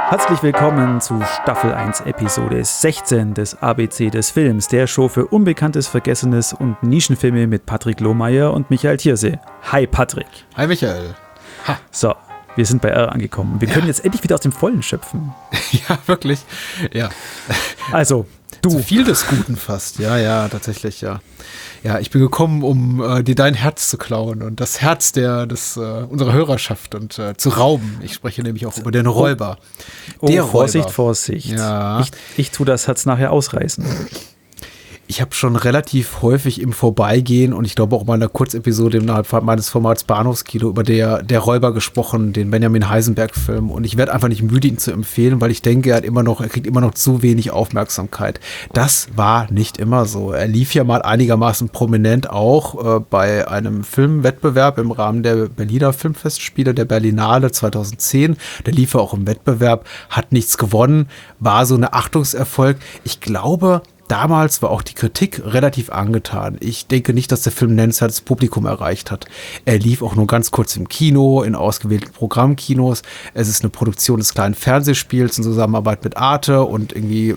Herzlich willkommen zu Staffel 1, Episode 16 des ABC des Films, der Show für Unbekanntes, Vergessenes und Nischenfilme mit Patrick Lohmeier und Michael Thiersee. Hi Patrick. Hi Michael. Ha. So, wir sind bei R angekommen. Wir können jetzt endlich wieder aus dem Vollen schöpfen. Ja, wirklich. Ja. Also, du. Zu viel des Guten fast. Ja, tatsächlich, ja. Ja, ich bin gekommen, um dir dein Herz zu klauen und das Herz unserer Hörerschaft und zu rauben. Ich spreche nämlich auch über den Räuber. Der Vorsicht, Räuber. Vorsicht. Ja. Ich tue das Herz nachher ausreißen. Ich habe schon relativ häufig im Vorbeigehen und ich glaube auch mal in einer Kurzepisode innerhalb meines Formats Bahnhofskino über der Räuber gesprochen, den Benjamin Heisenberg-Film. Und ich werde einfach nicht müde, ihn zu empfehlen, weil ich denke, er kriegt immer noch zu wenig Aufmerksamkeit. Das war nicht immer so. Er lief ja mal einigermaßen prominent auch bei einem Filmwettbewerb im Rahmen der Berliner Filmfestspiele, der Berlinale 2010. Der lief er auch im Wettbewerb, hat nichts gewonnen, war so ein Achtungserfolg. Ich glaube, damals war auch die Kritik relativ angetan. Ich denke nicht, dass der Film nennenswertes Publikum erreicht hat. Er lief auch nur ganz kurz im Kino, in ausgewählten Programmkinos. Es ist eine Produktion des kleinen Fernsehspiels in Zusammenarbeit mit Arte und irgendwie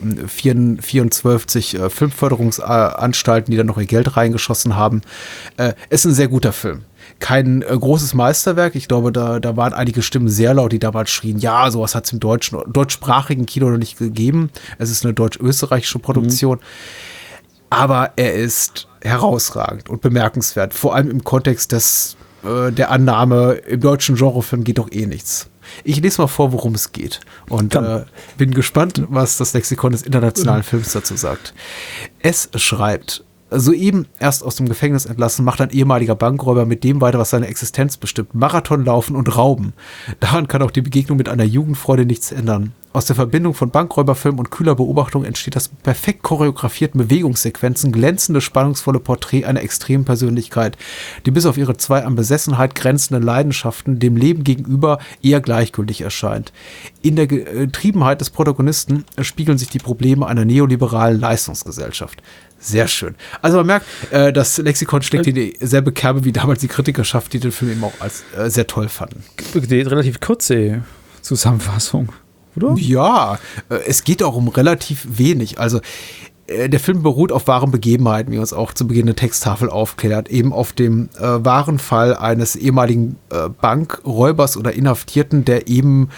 24 Filmförderungsanstalten, die dann noch ihr Geld reingeschossen haben. Es ist ein sehr guter Film. Kein großes Meisterwerk. Ich glaube, da waren einige Stimmen sehr laut, die damals schrien, ja, sowas hat es im deutschsprachigen Kino noch nicht gegeben. Es ist eine deutsch-österreichische Produktion. Aber er ist herausragend und bemerkenswert. Vor allem im Kontext der Annahme, im deutschen Genrefilm geht doch eh nichts. Ich lese mal vor, worum es geht. Und bin gespannt, was das Lexikon des internationalen Films dazu sagt. Es schreibt: Soeben erst aus dem Gefängnis entlassen, macht ein ehemaliger Bankräuber mit dem weiter, was seine Existenz bestimmt. Marathon laufen und rauben. Daran kann auch die Begegnung mit einer Jugendfreundin nichts ändern. Aus der Verbindung von Bankräuberfilm und kühler Beobachtung entsteht das perfekt choreografierten Bewegungssequenzen, glänzende, spannungsvolle Porträt einer extremen Persönlichkeit, die bis auf ihre zwei an Besessenheit grenzenden Leidenschaften dem Leben gegenüber eher gleichgültig erscheint. In der Getriebenheit des Protagonisten spiegeln sich die Probleme einer neoliberalen Leistungsgesellschaft. Sehr schön. Also man merkt, das Lexikon schlägt in dieselbe Kerbe wie damals die Kritikerschaft, die den Film eben auch als sehr toll fanden. Die relativ kurze Zusammenfassung, oder? Ja, es geht auch um relativ wenig. Also der Film beruht auf wahren Begebenheiten, wie uns auch zu Beginn der Texttafel aufklärt, eben auf dem wahren Fall eines ehemaligen Bankräubers oder Inhaftierten, der eben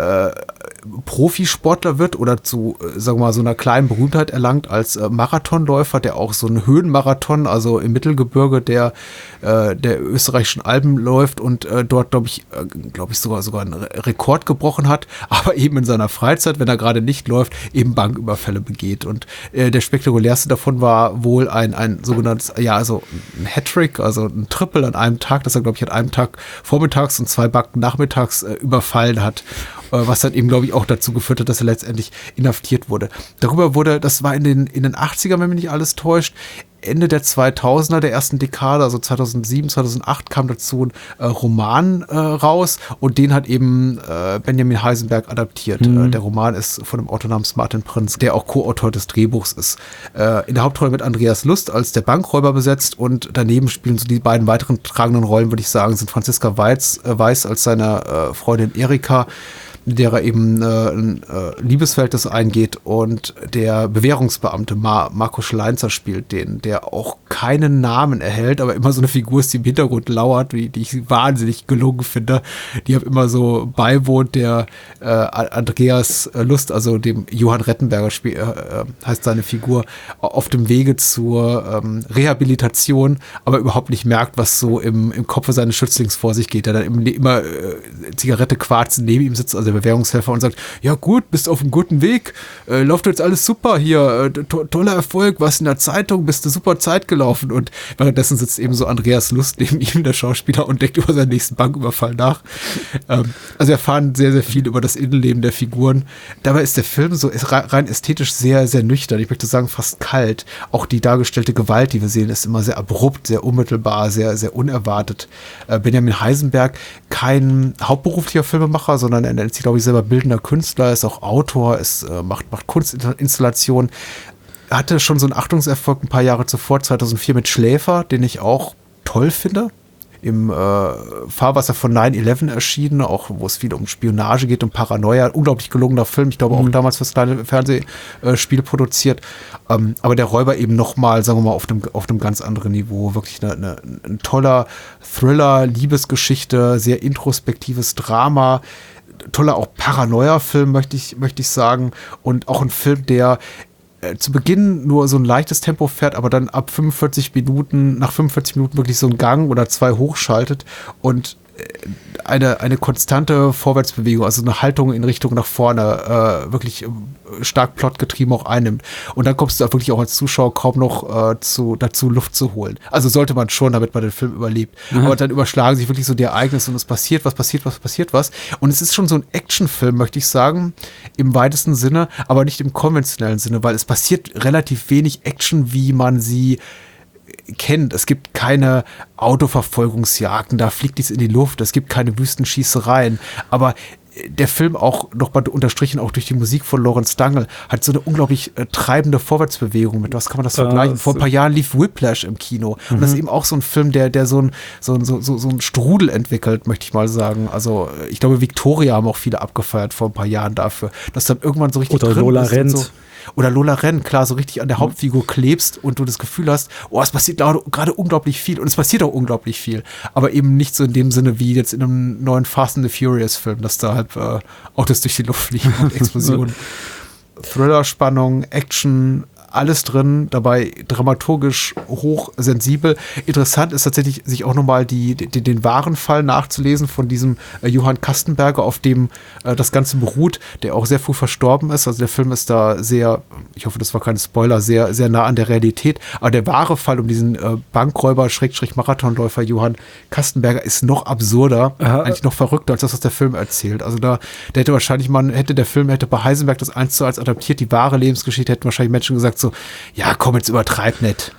Profisportler wird oder zu, sagen wir mal, so einer kleinen Berühmtheit erlangt als Marathonläufer, der auch so einen Höhenmarathon, also im Mittelgebirge der österreichischen Alpen läuft und dort, glaube ich, sogar einen Rekord gebrochen hat, aber eben in seiner Freizeit, wenn er gerade nicht läuft, eben Banküberfälle begeht. Und der spektakulärste davon war wohl ein sogenanntes, also ein Hattrick, also ein Triple an einem Tag, das er, glaube ich, an einem Tag vormittags und 2 Banken nachmittags überfallen hat, was dann eben, glaube ich, auch dazu geführt hat, dass er letztendlich inhaftiert wurde. Das war in den 80ern, wenn mich nicht alles täuscht, Ende der 2000er, der ersten Dekade, also 2007, 2008 kam dazu ein Roman raus und den hat eben Benjamin Heisenberg adaptiert. Der Roman ist von dem Autor namens Martin Prinz, der auch Co-Autor des Drehbuchs ist. In der Hauptrolle mit Andreas Lust als der Bankräuber besetzt und daneben spielen so die beiden weiteren tragenden Rollen, würde ich sagen, sind Franziska Weiß als seine Freundin Erika, mit der er eben ein Liebesverhältnis eingeht, und der Bewährungsbeamte Marco Schleinzer spielt den, der auch keinen Namen erhält, aber immer so eine Figur ist, die im Hintergrund lauert, die ich wahnsinnig gelungen finde. Die immer so beiwohnt, der Andreas Lust, also dem Johann Rettenberger heißt seine Figur, auf dem Wege zur Rehabilitation, aber überhaupt nicht merkt, was so im Kopf seines Schützlings vor sich geht, der dann immer Zigarette quarzen neben ihm sitzt, also der Bewährungshelfer, und sagt, ja gut, bist auf einem guten Weg, läuft jetzt alles super hier, toller Erfolg, warst in der Zeitung, bist eine super Zeit gelaufen, und währenddessen sitzt eben so Andreas Lust neben ihm, der Schauspieler, und denkt über seinen nächsten Banküberfall nach. Also wir erfahren sehr, sehr viel über das Innenleben der Figuren. Dabei ist der Film so rein ästhetisch sehr, sehr nüchtern, ich möchte sagen fast kalt. Auch die dargestellte Gewalt, die wir sehen, ist immer sehr abrupt, sehr unmittelbar, sehr, sehr unerwartet. Benjamin Heisenberg, kein hauptberuflicher Filmemacher, sondern er nennt sich, glaube ich, selber bildender Künstler, ist auch Autor, macht Kunstinstallationen. Er hatte schon so einen Achtungserfolg ein paar Jahre zuvor, 2004 mit Schläfer, den ich auch toll finde. Fahrwasser von 9/11 erschienen, auch wo es viel um Spionage geht und Paranoia. Unglaublich gelungener Film, ich glaube auch damals fürs kleine Fernsehspiel produziert. Aber der Räuber eben nochmal, sagen wir mal, auf einem ganz anderen Niveau. Wirklich ein toller Thriller, Liebesgeschichte, sehr introspektives Drama. Toller auch Paranoia-Film, möchte ich sagen. Und auch ein Film, der zu Beginn nur so ein leichtes Tempo fährt, aber dann nach 45 Minuten wirklich so einen Gang oder 2 hochschaltet und eine konstante Vorwärtsbewegung, also eine Haltung in Richtung nach vorne, wirklich stark plotgetrieben auch einnimmt. Und dann kommst du wirklich auch als Zuschauer kaum noch dazu, Luft zu holen. Also sollte man schon, damit man den Film überlebt. Mhm. Aber dann überschlagen sich wirklich so die Ereignisse und es passiert was. Und es ist schon so ein Actionfilm, möchte ich sagen, im weitesten Sinne, aber nicht im konventionellen Sinne, weil es passiert relativ wenig Action, wie man sie kennt. Es gibt keine Autoverfolgungsjagden, da fliegt nichts in die Luft, es gibt keine Wüstenschießereien, aber der Film auch noch mal unterstrichen, auch durch die Musik von Lawrence Stangl, hat so eine unglaublich treibende Vorwärtsbewegung. Mit was kann man das vergleichen? Vor ein paar Jahren lief Whiplash im Kino. Und das ist eben auch so ein Film, der so ein Strudel entwickelt, möchte ich mal sagen. Also ich glaube, Victoria haben auch viele abgefeiert vor ein paar Jahren dafür, dass dann irgendwann so richtig oder drin Lola ist Rent. und so. Oder Lola Rent, klar, so richtig an der Hauptfigur klebst und du das Gefühl hast, oh, es passiert gerade unglaublich viel. Und es passiert auch unglaublich viel. Aber eben nicht so in dem Sinne wie jetzt in einem neuen Fast and the Furious Film, dass da halt Autos durch die Luft fliegen und Explosionen. Thriller, Spannung, Action, alles drin, dabei dramaturgisch hochsensibel. Interessant ist tatsächlich, sich auch nochmal den wahren Fall nachzulesen von diesem Johann Kastenberger, auf dem das Ganze beruht, der auch sehr früh verstorben ist. Also der Film ist da sehr, ich hoffe, das war kein Spoiler, sehr, sehr nah an der Realität. Aber der wahre Fall um diesen Bankräuber, Marathonläufer Johann Kastenberger ist noch absurder, eigentlich noch verrückter als das, was der Film erzählt. Also der hätte wahrscheinlich der Film hätte bei Heisenberg das 1:1 adaptiert, die wahre Lebensgeschichte, hätten wahrscheinlich Menschen gesagt, so, ja, komm, jetzt übertreib nicht.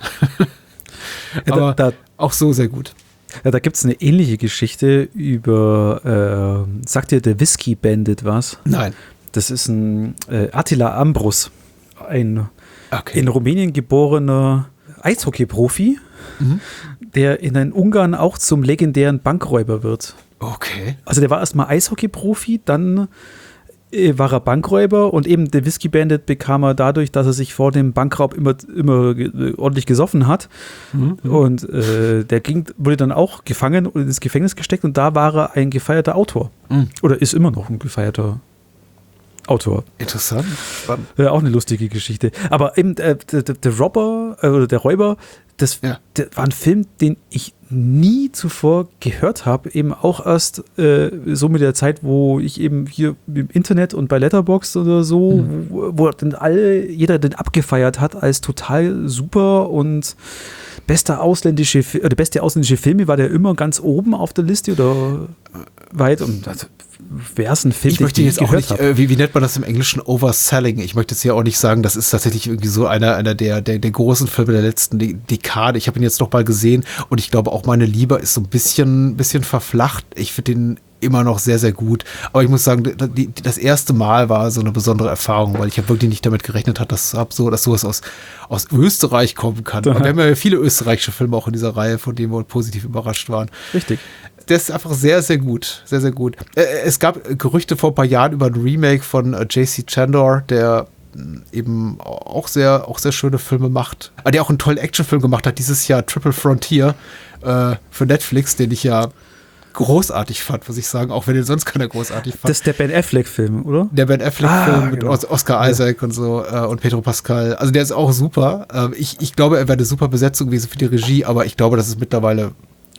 Aber auch so sehr gut. Ja, da gibt es eine ähnliche Geschichte über, sagt dir der Whisky Bandit was? Nein. Das ist ein Attila Ambrus, ein Okay. in Rumänien geborener Eishockey-Profi, der in Ungarn auch zum legendären Bankräuber wird. Okay. Also der war erstmal Eishockey-Profi, dann war er Bankräuber und eben der Whisky Bandit bekam er dadurch, dass er sich vor dem Bankraub immer ordentlich gesoffen hat. Und der wurde dann auch gefangen und ins Gefängnis gesteckt und da war er ein gefeierter Autor. Oder ist immer noch ein gefeierter Autor. Interessant. Spannend. Auch eine lustige Geschichte. Aber eben der Räuber, das war ein Film, den ich nie zuvor gehört habe, eben auch erst so mit der Zeit, wo ich eben hier im Internet und bei Letterboxd oder so, wo dann jeder den abgefeiert hat als total super und beste ausländische Filme, war der immer ganz oben auf der Liste oder weit und wäre es ein Film, ich möchte jetzt auch nicht, wie nennt man das im Englischen, Overselling. Ich möchte jetzt hier auch nicht sagen, das ist tatsächlich irgendwie so einer der großen Filme der letzten Dekade. Ich habe ihn jetzt noch mal gesehen und ich glaube auch meine Liebe ist so ein bisschen verflacht. Ich finde den immer noch sehr, sehr gut. Aber ich muss sagen, das erste Mal war so eine besondere Erfahrung, weil ich habe wirklich nicht damit gerechnet, dass sowas aus Österreich kommen kann. Aber wir haben ja viele österreichische Filme auch in dieser Reihe, von denen wir positiv überrascht waren. Richtig. Der ist einfach sehr, sehr gut. Sehr, sehr gut. Es gab Gerüchte vor ein paar Jahren über ein Remake von J.C. Chandor, der eben auch sehr schöne Filme macht. Der auch einen tollen Actionfilm gemacht hat, dieses Jahr Triple Frontier für Netflix, den ich ja großartig fand, muss ich sagen, auch wenn den sonst keiner großartig fand. Das ist der Ben Affleck-Film, oder? Der Ben Affleck-Film mit genau. Oscar Isaac und so und Pedro Pascal. Also der ist auch super. Ich glaube, er wäre eine super Besetzung gewesen für die Regie, aber ich glaube, das ist mittlerweile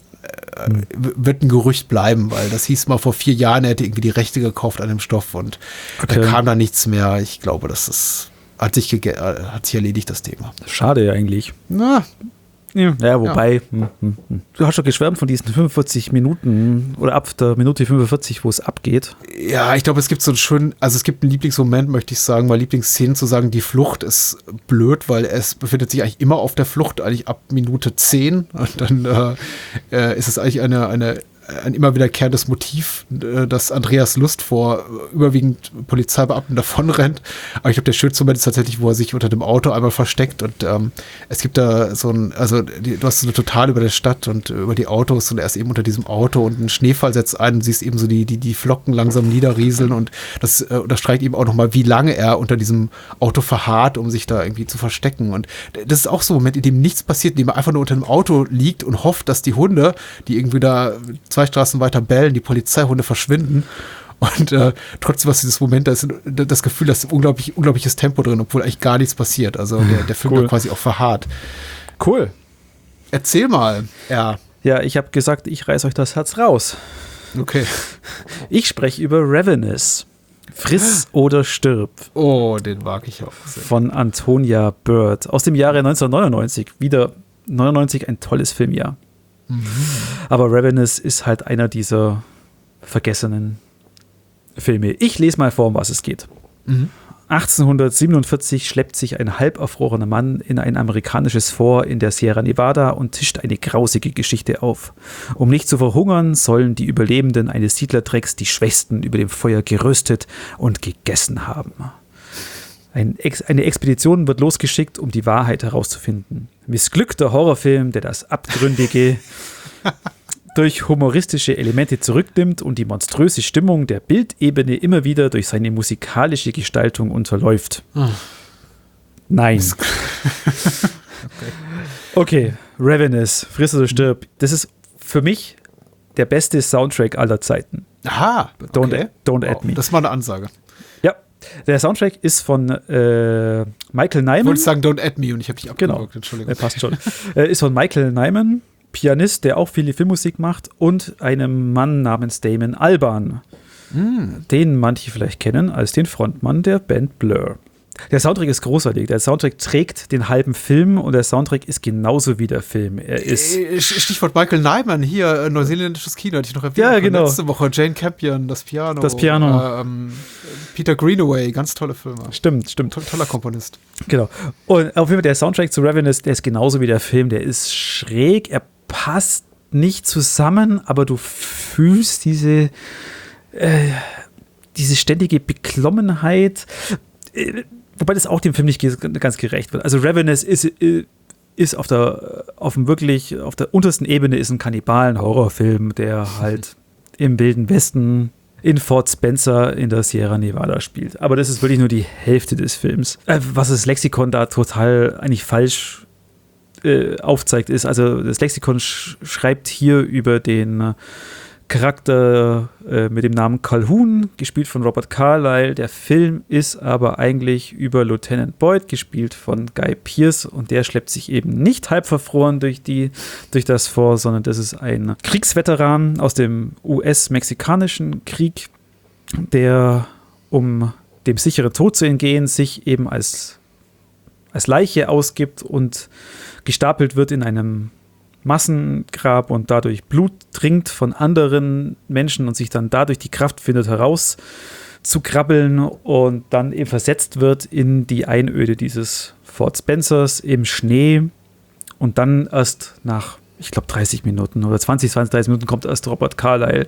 wird ein Gerücht bleiben, weil das hieß mal vor 4 Jahren, er hätte irgendwie die Rechte gekauft an dem Stoff und da kam da nichts mehr. Ich glaube, hat sich erledigt, das Thema. Schade ja eigentlich. Na, ja, wobei, du hast doch geschwärmt von diesen 45 Minuten oder ab der Minute 45, wo es abgeht. Ja, ich glaube, es gibt so einen schönen, also es gibt einen Lieblingsmoment, möchte ich sagen, weil Lieblingsszenen zu sagen, die Flucht ist blöd, weil es befindet sich eigentlich immer auf der Flucht, eigentlich ab Minute 10 und dann ist es eigentlich eine ein immer wiederkehrendes Motiv, dass Andreas Lust vor überwiegend Polizeibeamten davonrennt. Aber ich glaube, der schönste Moment ist tatsächlich, wo er sich unter dem Auto einmal versteckt und es gibt da du hast so eine Total über der Stadt und über die Autos und er ist eben unter diesem Auto und ein Schneefall setzt ein und siehst eben so die Flocken langsam niederrieseln und das unterstreicht eben auch nochmal, wie lange er unter diesem Auto verharrt, um sich da irgendwie zu verstecken. Und das ist auch so ein Moment, in dem nichts passiert, in dem er einfach nur unter dem Auto liegt und hofft, dass die Hunde, die irgendwie da 2 Straßen weiter bellen, die Polizeihunde verschwinden. Und trotzdem was dieses Moment, da ist das Gefühl, da ist unglaubliches Tempo drin, obwohl eigentlich gar nichts passiert. Also der Film Cool. da quasi auch verharrt. Cool. Erzähl mal. Ja, ich habe gesagt, ich reiß euch das Herz raus. Okay. Ich spreche über Ravenous. Friss oder stirb. Oh, den mag ich auch sehr. Von Antonia Bird aus dem Jahre 1999. Wieder 99 ein tolles Filmjahr. Aber Ravenous ist halt einer dieser vergessenen Filme. Ich lese mal vor, um was es geht. 1847 schleppt sich ein halb erfrorener Mann in ein amerikanisches Fort in der Sierra Nevada und tischt eine grausige Geschichte auf. Um nicht zu verhungern, sollen die Überlebenden eines Siedlertrecks die Schwächsten über dem Feuer geröstet und gegessen haben. Eine Expedition wird losgeschickt, um die Wahrheit herauszufinden. Missglückter Horrorfilm, der das Abgründige durch humoristische Elemente zurücknimmt und die monströse Stimmung der Bildebene immer wieder durch seine musikalische Gestaltung unterläuft. Nein. Okay, Ravenous, Friss oder stirb. Das ist für mich der beste Soundtrack aller Zeiten. Aha, okay. Don't Add Me. Das ist mal eine Ansage. Ja, der Soundtrack ist von Michael Nyman. Ich wollte sagen, Don't Add Me und ich habe dich abgewürgt. Genau, Entschuldigung. passt schon. Ist von Michael Nyman, Pianist, der auch viele Filmmusik macht, und einem Mann namens Damon Albarn, den manche vielleicht kennen als den Frontmann der Band Blur. Der Soundtrack ist großartig. Der Soundtrack trägt den halben Film und der Soundtrack ist genauso wie der Film. Er ist Stichwort Michael Nyman, hier neuseeländisches Kino, hatte ich noch erwähnt. Ja, genau. Letzte Woche Jane Campion, das Piano. Peter Greenaway, ganz tolle Filme. Stimmt. Toller Komponist. Genau. Und auf jeden Fall der Soundtrack zu Ravenous, der ist genauso wie der Film. Der ist schräg, er passt nicht zusammen, aber du fühlst diese ständige Beklommenheit, wobei das auch dem Film nicht ganz gerecht wird. Also Ravenous ist auf der untersten Ebene ist ein Kannibalen-Horrorfilm, der halt im Wilden Westen in Fort Spencer in der Sierra Nevada spielt. Aber das ist wirklich nur die Hälfte des Films. Was das Lexikon da total eigentlich falsch aufzeigt, ist, also das Lexikon schreibt hier über den Charakter mit dem Namen Calhoun, gespielt von Robert Carlyle. Der Film ist aber eigentlich über Lieutenant Boyd, gespielt von Guy Pearce, und der schleppt sich eben nicht halb verfroren durch das Fort, sondern das ist ein Kriegsveteran aus dem US-mexikanischen Krieg, der, um dem sicheren Tod zu entgehen, sich eben als Leiche ausgibt und gestapelt wird in einem Massengrab und dadurch Blut trinkt von anderen Menschen und sich dann dadurch die Kraft findet, herauszukrabbeln und dann eben versetzt wird in die Einöde dieses Fort Spencers im Schnee, und dann erst nach, ich glaube, 30 Minuten oder 30 Minuten kommt erst Robert Carlyle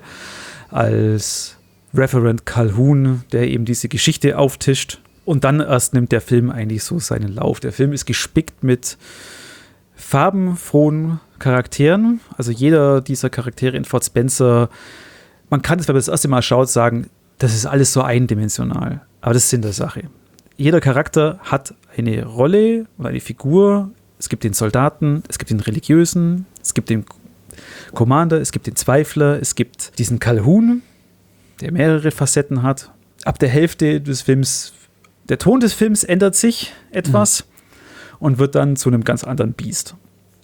als Reverend Calhoun, der eben diese Geschichte auftischt, und dann erst nimmt der Film eigentlich so seinen Lauf. Der Film ist gespickt mit farbenfrohen Charakteren, also jeder dieser Charaktere in Fort Spencer, man kann es, wenn man das erste Mal schaut, sagen, das ist alles so eindimensional, aber das ist Sinn der Sache. Jeder Charakter hat eine Rolle oder eine Figur. Es gibt den Soldaten, es gibt den Religiösen, es gibt den Commander, es gibt den Zweifler, es gibt diesen Calhoun, der mehrere Facetten hat. Ab der Hälfte des Films, der Ton des Films ändert sich etwas und wird dann zu einem ganz anderen Biest.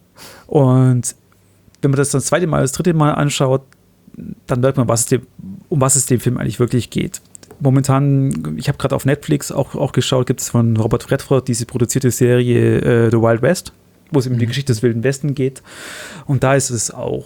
Und wenn man das dann das zweite Mal, das dritte Mal anschaut, dann merkt man, um was es dem Film eigentlich wirklich geht. Momentan, ich habe gerade auf Netflix auch geschaut, gibt es von Robert Redford diese produzierte Serie The Wild West, wo es um die Geschichte des Wilden Westen geht. Und da ist es auch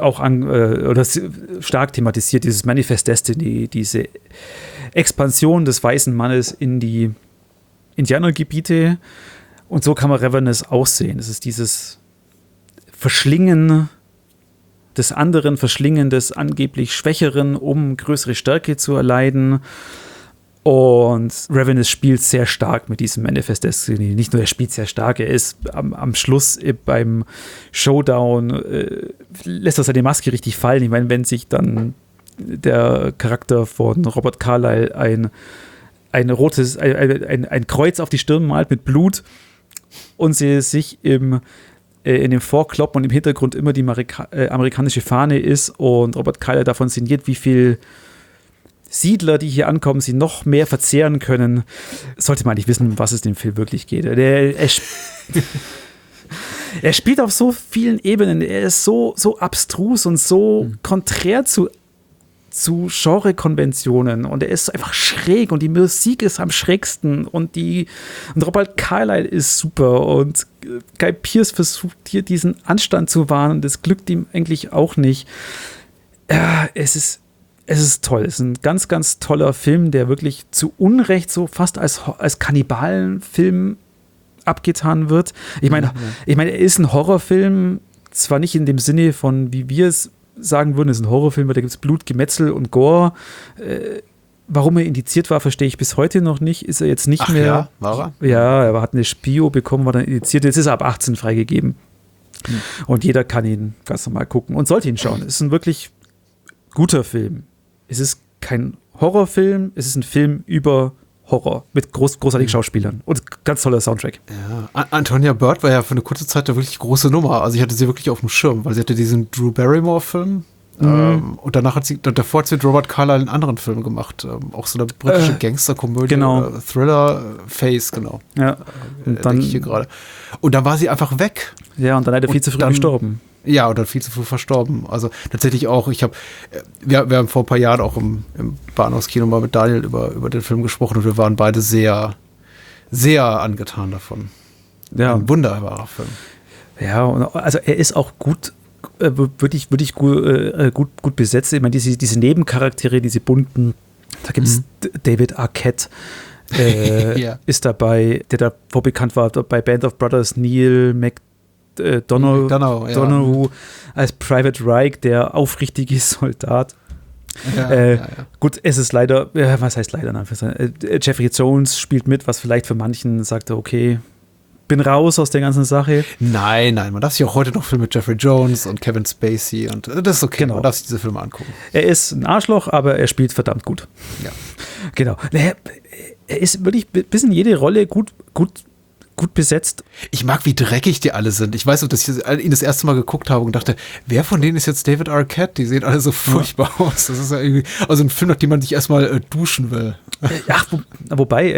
stark thematisiert, dieses Manifest Destiny, diese Expansion des weißen Mannes in die Indianergebiete. Und so kann man Ravenous auch sehen. Es ist dieses Verschlingen des anderen Verschlingen des angeblich Schwächeren, um größere Stärke zu erleiden. Und Ravenous spielt sehr stark mit diesem Manifest Destiny. Nicht nur er spielt sehr stark, er ist am Schluss beim Showdown, lässt er seine Maske richtig fallen. Ich meine, wenn sich dann der Charakter von Robert Carlyle ein Kreuz auf die Stirn malt mit Blut und sie sich in dem Vorkloppen und im Hintergrund immer die amerikanische Fahne ist und Robert Carlyle davon sinniert, wie viel Siedler, die hier ankommen, sie noch mehr verzehren können, sollte man nicht wissen, um was es dem Film wirklich geht. Er spielt auf so vielen Ebenen, er ist so abstrus und so konträr zu Genre-Konventionen und er ist einfach schräg und die Musik ist am schrägsten und Robert Carlyle ist super und Guy Pearce versucht hier diesen Anstand zu wahren und das glückt ihm eigentlich auch nicht. Ja, es ist toll. Es ist ein ganz, ganz toller Film, der wirklich zu Unrecht so fast als Kannibalenfilm abgetan wird. Ich meine, er ist ein Horrorfilm, zwar nicht in dem Sinne von, wie wir es sagen würden, es ist ein Horrorfilm, weil da gibt es Blut, Gemetzel und Gore. Warum er indiziert war, verstehe ich bis heute noch nicht. Ist er jetzt nicht mehr. Ja, war er? Ja, er hat eine Spio bekommen, war dann indiziert. Jetzt ist er ab 18 freigegeben. Und jeder kann ihn ganz normal gucken und sollte ihn schauen. Es ist ein wirklich guter Film. Es ist kein Horrorfilm, es ist ein Film über Horror mit großartigen Schauspielern und ganz toller Soundtrack. Ja, Antonia Bird war ja für eine kurze Zeit eine wirklich große Nummer. Also ich hatte sie wirklich auf dem Schirm, weil sie hatte diesen Drew Barrymore-Film und davor hat sie mit Robert Carlyle einen anderen Film gemacht. Auch so eine britische Gangsterkomödie, genau. Thriller, Face, genau. Ja. Und dann hier gerade. Und dann war sie einfach weg. Ja, und dann leider viel zu früh gestorben. Ja, und dann viel zu früh verstorben. Also tatsächlich auch, wir haben vor ein paar Jahren auch im Bahnhofskino mal mit Daniel über den Film gesprochen und wir waren beide sehr, sehr angetan davon. Ja. Ein wunderbarer Film. Ja, also er ist auch gut, wirklich gut besetzt. Ich meine, diese Nebencharaktere, diese bunten, da gibt es David Arquette, ist dabei, der davor bekannt war bei Band of Brothers, Neil McDonough als Private Reich, der aufrichtige Soldat. Gut, es ist leider, was heißt leider? Jeffrey Jones spielt mit, was vielleicht für manchen sagte, okay, bin raus aus der ganzen Sache. Nein, man darf sich auch heute noch Filme mit Jeffrey Jones und Kevin Spacey und das ist okay, man darf sich diese Filme angucken. Er ist ein Arschloch, aber er spielt verdammt gut. Ja. Genau. Er ist wirklich bis in jede Rolle gut besetzt. Ich mag, wie dreckig die alle sind. Ich weiß noch, dass ich ihn das erste Mal geguckt habe und dachte, wer von denen ist jetzt David Arquette? Die sehen alle so furchtbar aus. Das ist ja irgendwie, also ein Film, nach dem man sich erstmal duschen will. Ach, wobei,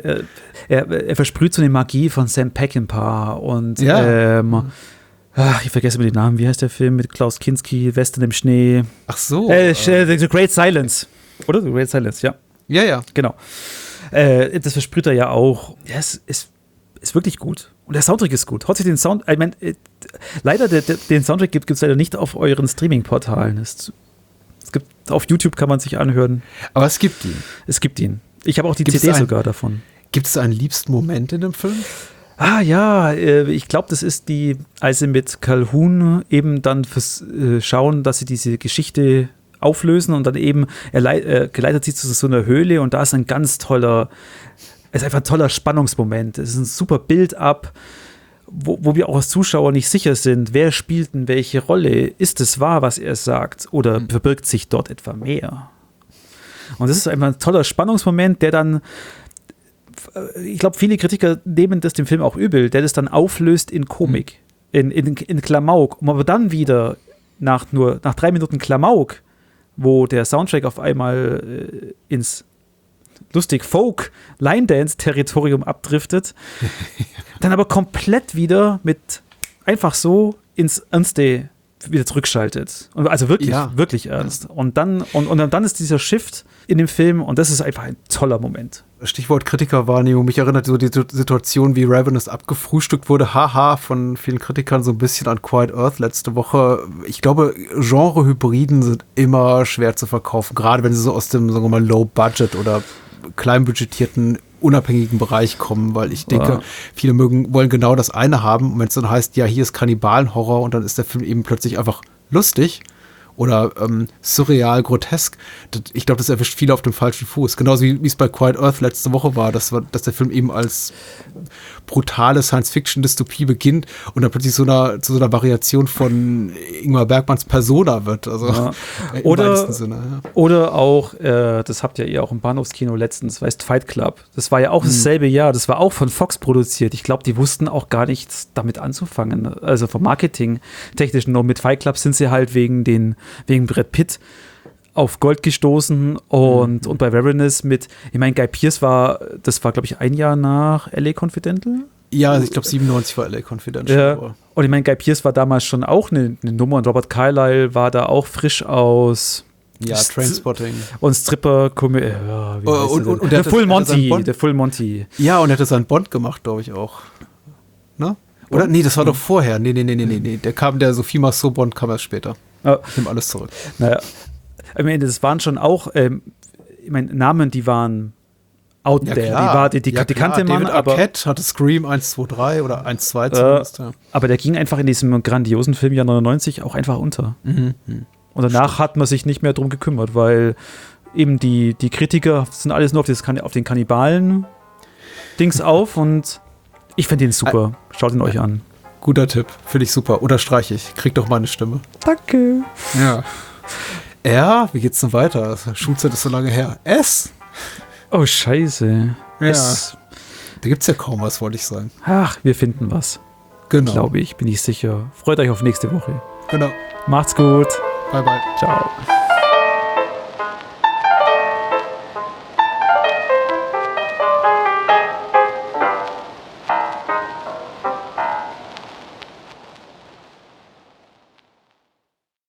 er versprüht so eine Magie von Sam Peckinpah und ich vergesse immer den Namen. Wie heißt der Film mit Klaus Kinski, Western im Schnee? Ach so. The Great Silence. Oder? The Great Silence, ja. Ja. Genau. Das versprüht er ja auch. Ja, es ist wirklich gut. Und der Soundtrack ist gut. Trotzdem den Sound, ich meine, leider den Soundtrack gibt es leider nicht auf euren Streaming-Portalen. Es gibt, auf YouTube kann man sich anhören. Aber es gibt ihn. Es gibt ihn. Ich habe auch die CD sogar davon. Gibt es einen liebsten Moment in dem Film? Ah ja, ich glaube, das ist als sie mit Calhoun eben dann schauen, dass sie diese Geschichte auflösen und dann eben geleitet sie zu so einer Höhle und da ist ein ganz toller, es ist einfach ein toller Spannungsmoment. Es ist ein super Build-up, wo wir auch als Zuschauer nicht sicher sind, wer spielt denn welche Rolle? Ist es wahr, was er sagt oder verbirgt sich dort etwa mehr? Und das ist einfach ein toller Spannungsmoment, der dann, ich glaube, viele Kritiker nehmen das dem Film auch übel, der das dann auflöst in Komik, in Klamauk, um aber dann wieder nach 3 Minuten Klamauk, wo der Soundtrack auf einmal ins lustig Folk-Line-Dance-Territorium abdriftet, dann aber komplett wieder mit einfach so ins Ernste wieder zurückschaltet. Also wirklich, wirklich ernst. Und dann ist dieser Shift in dem Film und das ist einfach ein toller Moment. Stichwort Kritikerwahrnehmung. Mich erinnert so die Situation, wie Ravenous abgefrühstückt wurde. Haha, von vielen Kritikern so ein bisschen an Quiet Earth letzte Woche. Ich glaube, Genre-Hybriden sind immer schwer zu verkaufen. Gerade wenn sie so aus dem, sagen wir mal, Low-Budget oder kleinbudgetierten, unabhängigen Bereich kommen, weil ich denke, viele wollen genau das eine haben und wenn es dann heißt, ja, hier ist Kannibalenhorror und dann ist der Film eben plötzlich einfach lustig oder surreal, grotesk. Ich glaube, das erwischt viele auf dem falschen Fuß. Genauso wie es bei Quiet Earth letzte Woche war, dass der Film eben als brutale Science-Fiction-Dystopie beginnt und dann plötzlich zu so einer Variation von Ingmar Bergmanns Persona wird. Also im weitesten Sinne. Ja. Oder auch, das habt ihr auch im Bahnhofskino letztens, weißt, Fight Club. Das war ja auch dasselbe Jahr. Das war auch von Fox produziert. Ich glaube, die wussten auch gar nichts damit anzufangen. Also vom Marketing technisch noch. Mit Fight Club sind sie halt wegen Brad Pitt auf Gold gestoßen und bei Ravenous ich meine, Guy Pearce das war, glaube ich, ein Jahr nach LA Confidential. Ja, also ich glaube 97 war LA Confidential. Ja. Und ich meine, Guy Pearce war damals schon auch eine Nummer und Robert Carlyle war da auch frisch aus Trainspotting. Und Stripper und der Full Monty. Ja, und er hatte seinen Bond gemacht, glaube ich auch. Ne? Oder? Nee, das war doch vorher. Nee. Der Sophie Marceau Bond kam erst später. Ich nehme alles zurück. Naja, ich meine, das waren schon auch, ich meine, Namen, die waren out there. Die kannte man, David Arquette hatte Scream 1, 2, 3 oder 1, 2 zumindest. Aber der ging einfach in diesem grandiosen Filmjahr 99 auch einfach unter. Und danach hat man sich nicht mehr drum gekümmert, weil eben die Kritiker sind alles nur auf den Kannibalen-Dings auf und ich finde den super. Schaut ihn euch an. Guter Tipp, finde ich super. Unterstreiche ich. Krieg doch mal eine Stimme. Danke. Ja, wie geht's denn weiter? Schulzeit ist so lange her. S. Oh, scheiße. Ja. Da gibt's ja kaum was, wollte ich sagen. Ach, wir finden was. Genau. Glaube ich, bin ich sicher. Freut euch auf nächste Woche. Genau. Macht's gut. Bye, bye. Ciao.